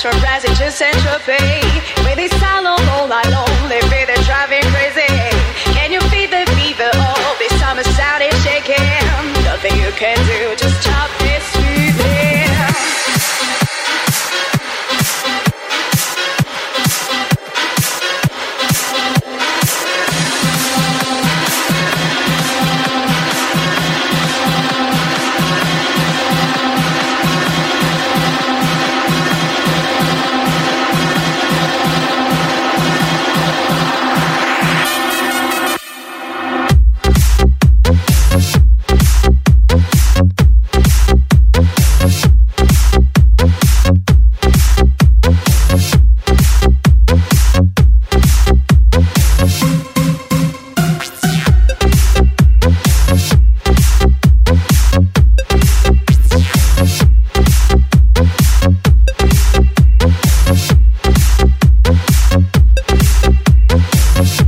from Brazil to Saint-Tropez. With this salon all night long, they feel they're driving crazy. Can you feel the fever? Oh, this summer sound is shaking. Nothing you can do, just stop this feeling.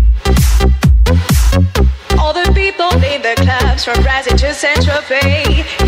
From Brazil to Saint-Tropez,